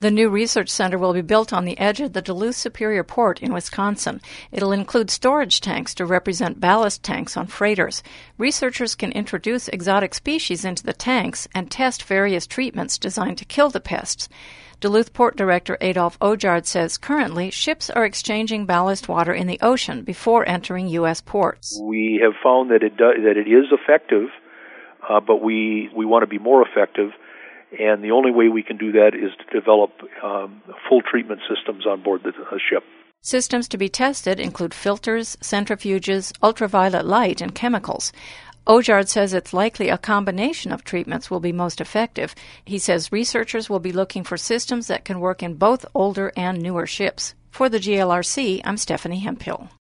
The new research center will be built on the edge of the Duluth Superior Port in Wisconsin. It'll include storage tanks to represent ballast tanks on freighters. Researchers can introduce exotic species into the tanks and test various treatments designed to kill the pests. Duluth Port Director Adolf Ojard says currently ships are exchanging ballast water in the ocean before entering U.S. ports. We have found that it is effective, but we want to be more effective. And the only way we can do that is to develop full treatment systems on board the ship. Systems to be tested include filters, centrifuges, ultraviolet light, and chemicals. Ojard says it's likely a combination of treatments will be most effective. He says researchers will be looking for systems that can work in both older and newer ships. For the GLRC, I'm Stephanie Hemphill.